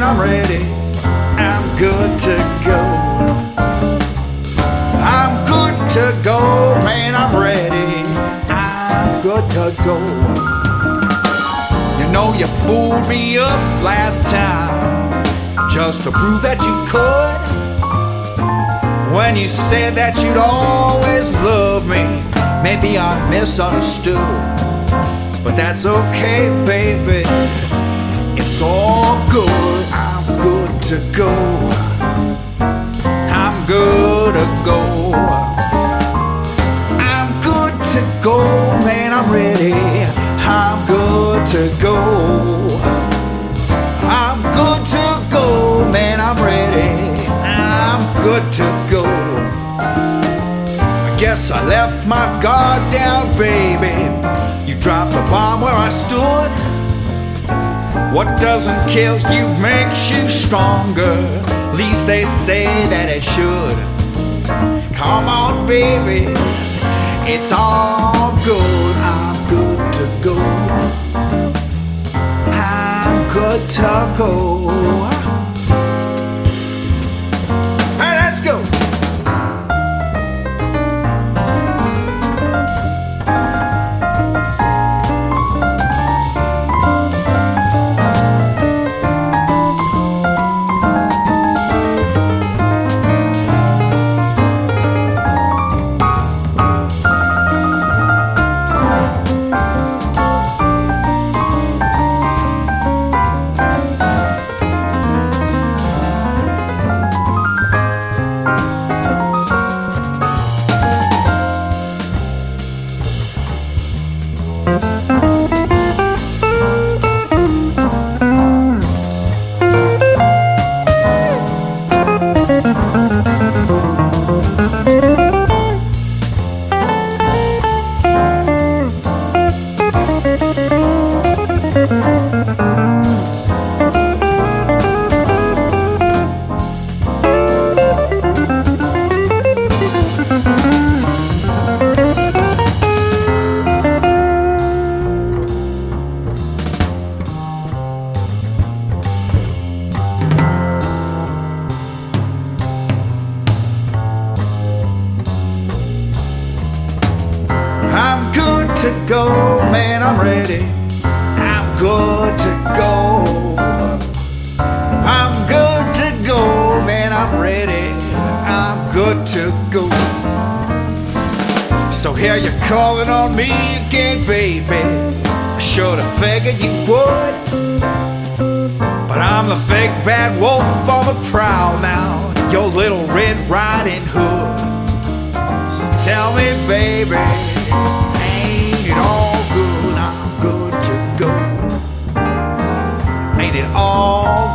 I'm ready. I'm good to go. I'm good to go, man, I'm ready. I'm good to go. You know you fooled me up last time just to prove that you could. When you said that you'd always love me, maybe I misunderstood. But that's okay, baby, it's all good. I'm good to go. I'm good to go. I'm good to go, man, I'm ready. I'm good to go. I'm good to go, man, I'm ready. I'm good to go. I guess I left my guard down, baby. You dropped the bomb where I stood. What doesn't kill you makes you stronger. At least they say that it should. Come on, baby, it's all good. I'm good to go. I'm good to go. Hey, let's go. I'm good to go, man, I'm ready. I'm good to go. I'm good to go, man, I'm ready. I'm good to go. So here you're calling on me again, baby. I should have figured you would. But I'm the big bad wolf on the prowl now, your little Red Riding Hood. So tell me, baby, ain't it all good? I'm good to go. Ain't it all